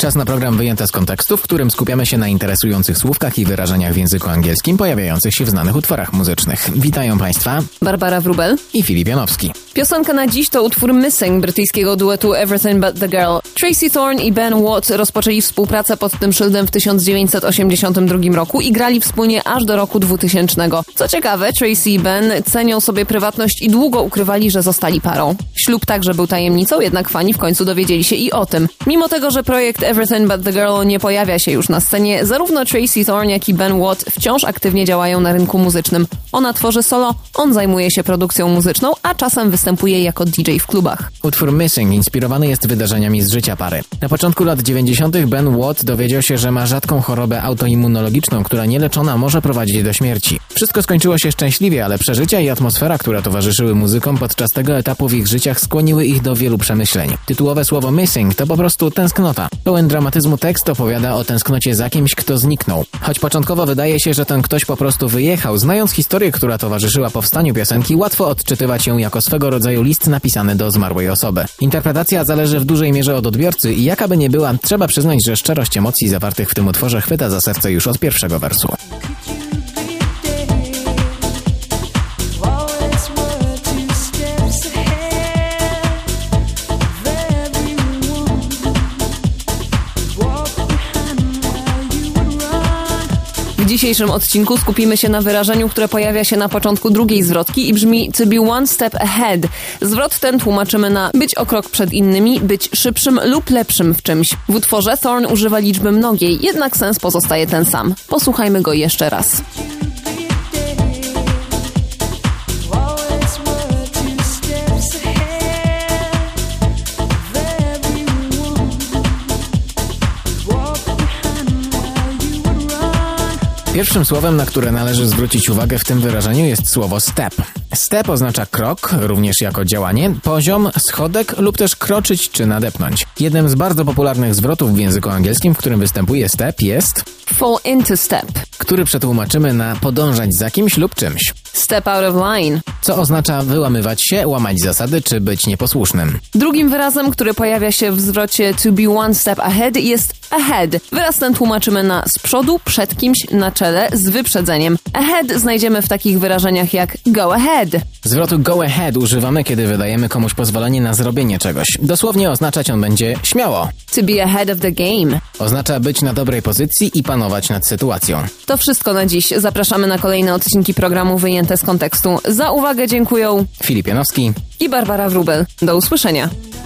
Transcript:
Czas na program Wyjęte z kontekstu, w którym skupiamy się na interesujących słówkach i wyrażeniach w języku angielskim pojawiających się w znanych utworach muzycznych. Witają Państwa Barbara Wróbel i Filip Janowski. Piosenka na dziś to utwór Missing brytyjskiego duetu Everything But The Girl. Tracy Thorn i Ben Watt rozpoczęli współpracę pod tym szyldem w 1982 roku i grali wspólnie aż do roku 2000. Co ciekawe, Tracy i Ben cenią sobie prywatność i długo ukrywali, że zostali parą. Ślub także był tajemnicą, jednak fani w końcu dowiedzieli się i o tym. Mimo tego, że projekt Everything But The Girl nie pojawia się już na scenie, zarówno Tracy Thorn, jak i Ben Watt wciąż aktywnie działają na rynku muzycznym. Ona tworzy solo, on zajmuje się produkcją muzyczną, a czasem występuje jako DJ w klubach. Utwór Missing inspirowany jest wydarzeniami z życia pary. Na początku lat 90. Ben Watt dowiedział się, że ma rzadką chorobę autoimmunologiczną, która nieleczona może prowadzić do śmierci. Wszystko skończyło się szczęśliwie, ale przeżycia i atmosfera, która towarzyszyły muzykom podczas tego etapu w ich życiach, skłoniły ich do wielu przemyśleń. Tytułowe słowo Missing to po prostu tęsknota. Pełen dramatyzmu tekst opowiada o tęsknocie za kimś, kto zniknął. Choć początkowo wydaje się, że ten ktoś po prostu wyjechał, znając historię, która towarzyszyła powstaniu piosenki, łatwo odczytywać ją jako swego rodzaju list napisany do zmarłej osoby. Interpretacja zależy w dużej mierze od odbiorcy i jaka by nie była, trzeba przyznać, że szczerość emocji zawartych w tym utworze chwyta za serce już od pierwszego wersu. W dzisiejszym odcinku skupimy się na wyrażeniu, które pojawia się na początku drugiej zwrotki i brzmi to be one step ahead. Zwrot ten tłumaczymy na być o krok przed innymi, być szybszym lub lepszym w czymś. W utworze Thorn używa liczby mnogiej, jednak sens pozostaje ten sam. Posłuchajmy go jeszcze raz. Pierwszym słowem, na które należy zwrócić uwagę w tym wyrażeniu, jest słowo step. Step oznacza krok, również jako działanie, poziom, schodek lub też kroczyć czy nadepnąć. Jednym z bardzo popularnych zwrotów w języku angielskim, w którym występuje step, jest fall into step, który przetłumaczymy na podążać za kimś lub czymś. Step out of line, co oznacza wyłamywać się, łamać zasady czy być nieposłusznym. Drugim wyrazem, który pojawia się w zwrocie to be one step ahead, jest ahead. Wyraz ten tłumaczymy na z przodu, przed kimś, na czele, z wyprzedzeniem. Ahead znajdziemy w takich wyrażeniach jak go ahead. Zwrotu go ahead używamy, kiedy wydajemy komuś pozwolenie na zrobienie czegoś. Dosłownie oznaczać on będzie śmiało. To be ahead of the game oznacza być na dobrej pozycji i panować nad sytuacją. To wszystko na dziś. Zapraszamy na kolejne odcinki programu Wyjęte z kontekstu. Za uwagę dziękuję Filip Janowski i Barbara Wróbel. Do usłyszenia.